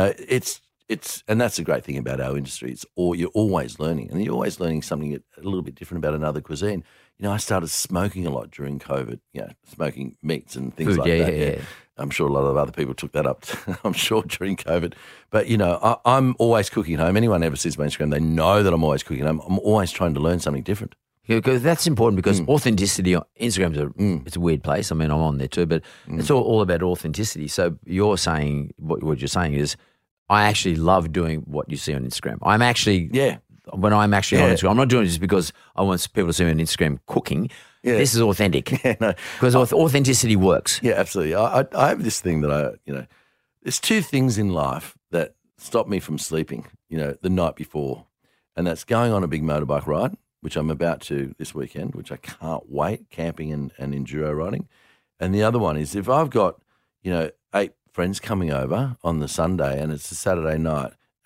It's and that's the great thing about our industry. You're always learning, and you're always learning something a little bit different about another cuisine. I started smoking a lot during COVID, smoking meats and things like that. Yeah. I'm sure a lot of other people took that up, I'm sure, during COVID. But, I'm always cooking at home. Anyone ever sees my Instagram, they know that I'm always cooking at home. I'm always trying to learn something different. Yeah, because that's important, because authenticity, Instagram's it's a weird place. I'm on there too, but it's all about authenticity. So you're saying, what you're saying is, I actually love doing what you see on Instagram. When I'm actually on Instagram, I'm not doing it just because I want people to see me on Instagram cooking. Yeah. This is authentic. Because authenticity works. Yeah, absolutely. I have this thing that there's two things in life that stop me from sleeping, the night before. And that's going on a big motorbike ride, which I'm about to this weekend, which I can't wait, camping and enduro riding. And the other one is if I've got, 8 friends coming over on the Sunday and it's a Saturday night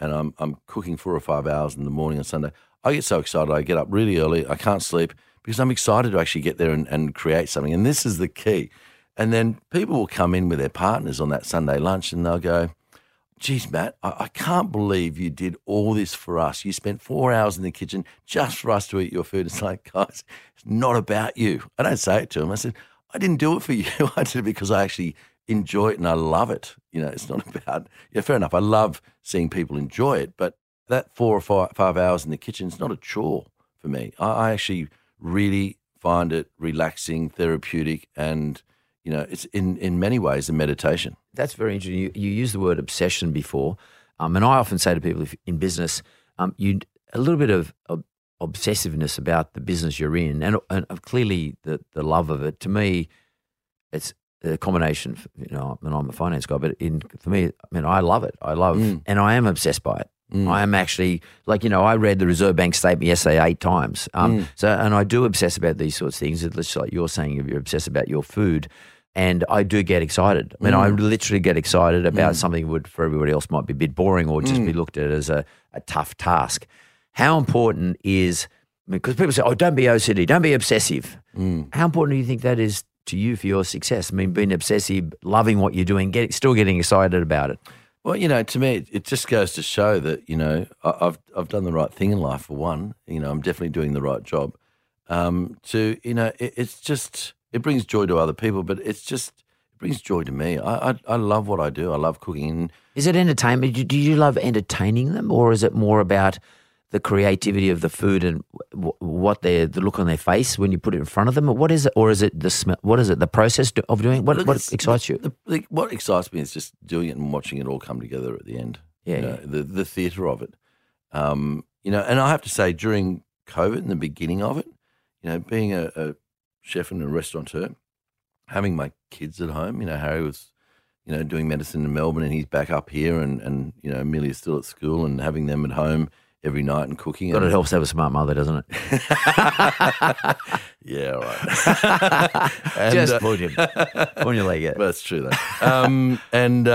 and I'm cooking 4 or 5 hours in the morning on Sunday, I get so excited. I get up really early. I can't sleep because I'm excited to actually get there and create something. And this is the key. And then people will come in with their partners on that Sunday lunch and they'll go, geez, Matt, I can't believe you did all this for us. You spent 4 hours in the kitchen just for us to eat your food. It's like, guys, it's not about you. I don't say it to them. I said, I didn't do it for you. I did it because I actually enjoy it and I love it. It's not about, fair enough. I love seeing people enjoy it, but that 4 or 5 hours in the kitchen is not a chore for me. I actually really find it relaxing, therapeutic, and it's in many ways a meditation. That's very interesting. You used the word obsession before, and I often say to people in business, a little bit of obsessiveness about the business you're in, and clearly the love of it. To me, it's a combination. And I'm a finance guy, but for me, I love it. I love, and I am obsessed by it. I am actually I read the Reserve Bank statement yesterday 8 times. And I do obsess about these sorts of things. It's just like you're saying, you're obsessed about your food. And I do get excited. I literally get excited about something that for everybody else might be a bit boring or just be looked at as a tough task. How important is, because people say, don't be OCD, don't be obsessive. How important do you think that is to you for your success? Being obsessive, loving what you're doing, still getting excited about it. Well, to me, it just goes to show that, I've done the right thing in life for one. I'm definitely doing the right job. It's just, it brings joy to other people, but it brings joy to me. I love what I do. I love cooking. Is it entertainment? Do you love entertaining them, or is it more about the creativity of the food and what the look on their face when you put it in front of them? What is it, or is it the smell? What is it? The process of doing it? What excites you? What excites me is just doing it and watching it all come together at the end. Yeah, the theatre of it. And I have to say, during COVID and the beginning of it, being a chef and a restaurateur, having my kids at home. Harry was, doing medicine in Melbourne, and he's back up here, and Amelia's still at school, and having them at home every night and cooking. But it helps to have a smart mother, doesn't it? Yeah, all right. Just put on your leg, yeah. Well, that's true, though. And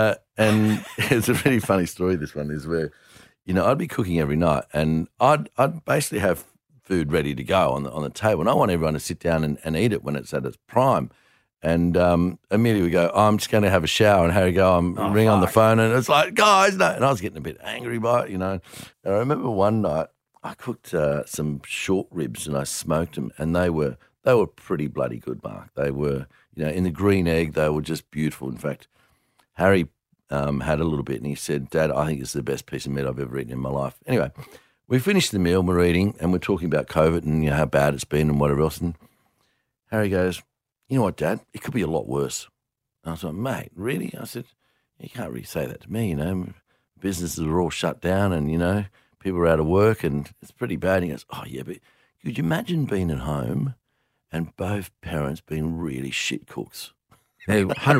it's a really funny story, this one, is where, I'd be cooking every night, and I'd basically have food ready to go on the table, and I want everyone to sit down and eat it when it's at its prime. And Amelia would go, I'm just going to have a shower, and Harry go, ring on the phone, and it's like, guys, no. And I was getting a bit angry by it, And I remember one night I cooked some short ribs and I smoked them, and they were pretty bloody good, Mark. They were, in the green egg, they were just beautiful. In fact, Harry had a little bit, and he said, Dad, I think it's the best piece of meat I've ever eaten in my life. Anyway, we finished the meal, we're eating, and we're talking about COVID and how bad it's been and whatever else. And Harry goes, you know what, Dad? It could be a lot worse. And I was like, mate, really? I said, you can't really say that to me, Businesses are all shut down and, people are out of work and it's pretty bad. And he goes, oh, yeah, but could you imagine being at home and both parents being really shit cooks? Yeah,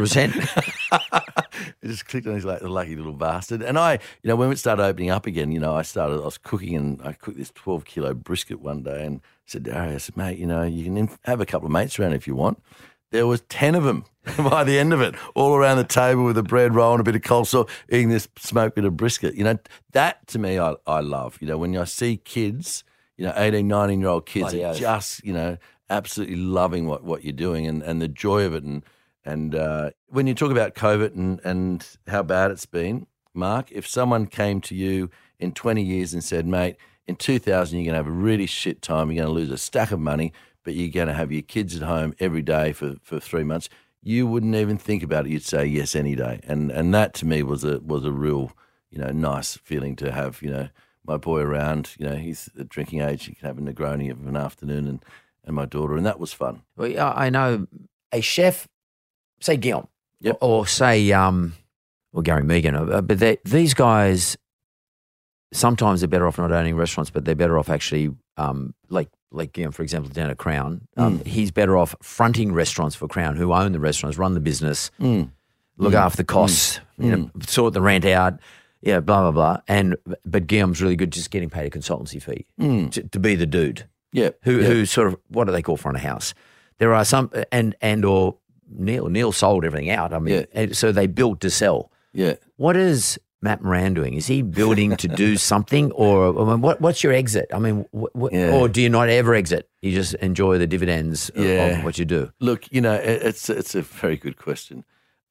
100%. It just clicked on his like the lucky little bastard. And I, when it started opening up again, I was cooking, and I cooked this 12-kilo brisket one day and said to Harry, I said, mate, you can have a couple of mates around if you want. There was 10 of them by the end of it, all around the table with a bread roll and a bit of coleslaw, eating this smoked bit of brisket. That to me I love. When I see kids, 18, 19-year-old kids are just, absolutely loving what you're doing and the joy of it. And when you talk about COVID and how bad it's been, Mark, if someone came to you in 20 years and said, mate, in 2000 you're going to have a really shit time, you're going to lose a stack of money, but you're going to have your kids at home every day for 3 months, you wouldn't even think about it. You'd say yes any day. And that to me was a real, nice feeling to have, my boy around, he's at drinking age, he can have a Negroni of an afternoon and my daughter, and that was fun. Well, I know a chef, say Guillaume, yep, or say Gary Megan, but these guys sometimes they're better off not owning restaurants, but they're better off actually, like Guillaume, for example, down at Crown. He's better off fronting restaurants for Crown, who own the restaurants, run the business, look after the costs, sort the rent out, blah blah blah. But Guillaume's really good, just getting paid a consultancy fee to be the dude. Yeah, who sort of, what do they call front of house? There are some or Neil sold everything out. So they built to sell. Yeah. What is Matt Moran doing? Is he building to do something, or what's your exit? I mean, or do you not ever exit? You just enjoy the dividends of what you do? Look, it's a very good question.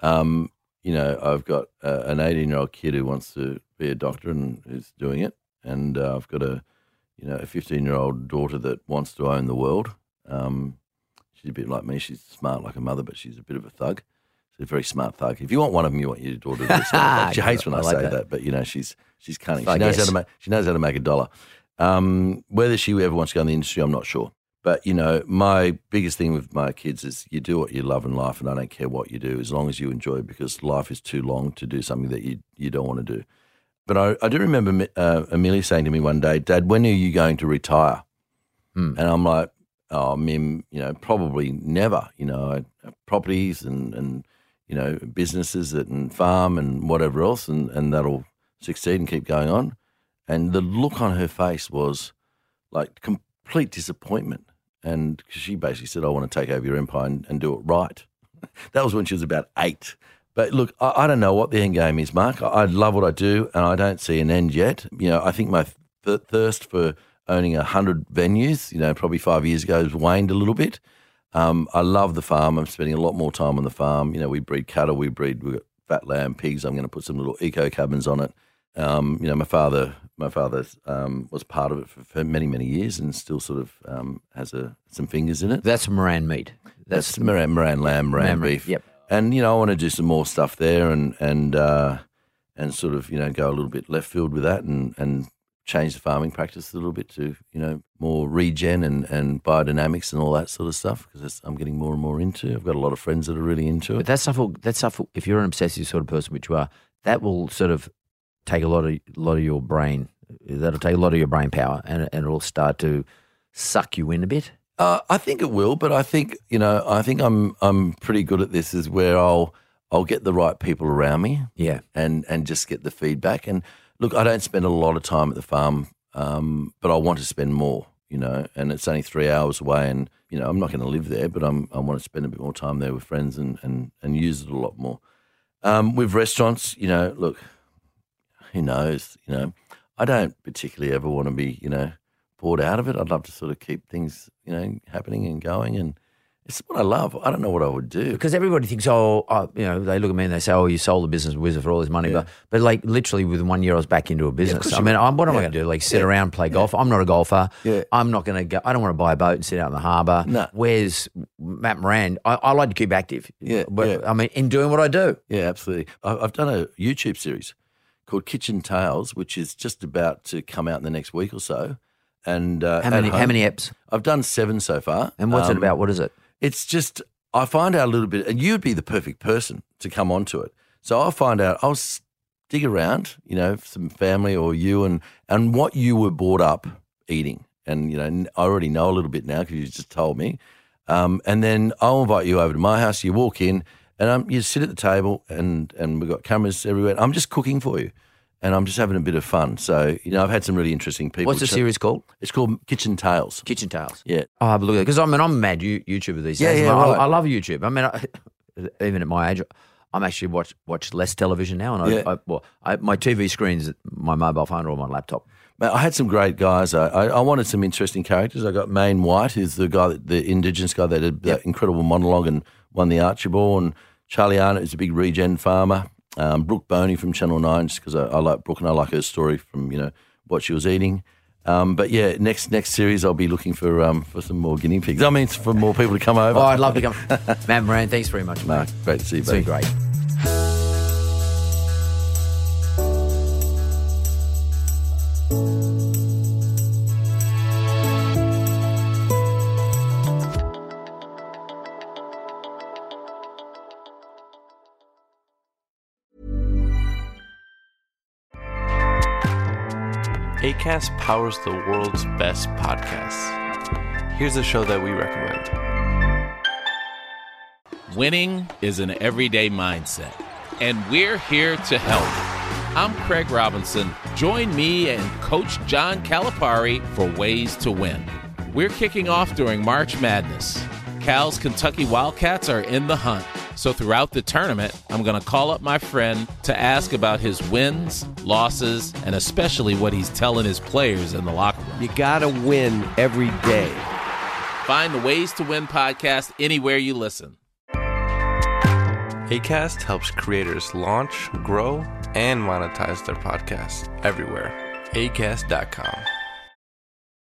I've got an 18-year-old kid who wants to be a doctor and who's doing it, and I've got a 15-year-old daughter that wants to own the world. She's a bit like me. She's smart like her mother, but she's a bit of a thug. She's a very smart thug. If you want one of them, you want your daughter to be smart. She hates when I say that, but she's cunning. She knows how to make a dollar. Whether she ever wants to go in the industry, I'm not sure. But my biggest thing with my kids is you do what you love in life, and I don't care what you do as long as you enjoy it, because life is too long to do something that you don't want to do. But I do remember Amelia saying to me one day, "Dad, when are you going to retire?" And I'm like, "Oh, Mim, probably never. I have properties and businesses and farm and whatever else, and that'll succeed and keep going on." And the look on her face was like complete disappointment. And she basically said, "I want to take over your empire and do it right." That was when she was about 8. But look, I don't know what the end game is, Mark. I love what I do, and I don't see an end yet. I think my thirst for owning 100 venues, probably 5 years ago, has waned a little bit. I love the farm. I'm spending a lot more time on the farm. We breed cattle, we've got fat lamb, pigs. I'm going to put some little eco cabins on it. My father was part of it for many, many years, and still sort of has some fingers in it. That's Moran meat. That's Moran lamb, Moran beef. Yep. And I want to do some more stuff there, and sort of go a little bit left field with that, and change the farming practice a little bit to more regen and biodynamics and all that sort of stuff, because I'm getting more and more into. I've got a lot of friends that are really into it. But that stuff. If you're an obsessive sort of person, which you are, that will sort of take a lot of your brain. That'll take a lot of your brain power, and it'll start to suck you in a bit. I think it will, but I think I'm pretty good at this. Is where I'll get the right people around me, and just get the feedback. And look, I don't spend a lot of time at the farm, but I want to spend more. And it's only 3 hours away, and I'm not going to live there, but I want to spend a bit more time there with friends and use it a lot more. With restaurants, look, who knows? I don't particularly ever want to be, bored out of it. I'd love to sort of keep things, happening and going, and it's what I love. I don't know what I would do. Because everybody thinks, they look at me and they say, "Oh, you sold the business Wizard for all this money." Yeah. But like literally within 1 year I was back into a business. What am I going to do? Like sit around, play golf? I'm not a golfer. Yeah. I'm not going to go. I don't want to buy a boat and sit out in the harbour. No. Where's Matt Moran? I like to keep active. Yeah, But yeah. I mean, in doing what I do. Yeah, absolutely. I've done a YouTube series called Kitchen Tales, which is just about to come out in the next week or so. And How many eps? I've done 7 so far. And what's it about? What is it? It's just, I find out a little bit, and you'd be the perfect person to come onto it. So I'll find out, I'll dig around, some family or you and what you were brought up eating. And, I already know a little bit now because you just told me. And then I'll invite you over to my house. You walk in and you sit at the table and we've got cameras everywhere. I'm just cooking for you. And I'm just having a bit of fun. So, I've had some really interesting people. What's the series called? It's called Kitchen Tales. Kitchen Tales. Yeah. I'll have a look at it. Because I'm a mad YouTuber these days. Yeah, right. I love YouTube. I mean, even at my age, I'm actually watch less television now. And my TV screen's my mobile phone or my laptop. Mate, I had some great guys. I wanted some interesting characters. I got Maine White, who's the Indigenous guy that did that incredible monologue and won the Archibald. And Charlie Arnott is a big regen farmer. Brooke Boney from Channel 9, just because I like Brooke and I like her story from what she was eating. But yeah, next series I'll be looking for some more guinea pigs. I mean, for more people to come over. Oh, I'd love to come. Matt Moran, thanks very much, Mark. Great to see you, buddy. It's been great. Acast powers the world's best podcasts. Here's a show that we recommend. Winning is an everyday mindset, and we're here to help. I'm Craig Robinson. Join me and Coach John Calipari for Ways to Win. We're kicking off during March Madness. Cal's Kentucky Wildcats are in the hunt. So throughout the tournament, I'm going to call up my friend to ask about his wins, losses, and especially what he's telling his players in the locker room. You gotta win every day. Find the Ways to Win podcast anywhere you listen. Acast helps creators launch, grow, and monetize their podcasts everywhere. Acast.com.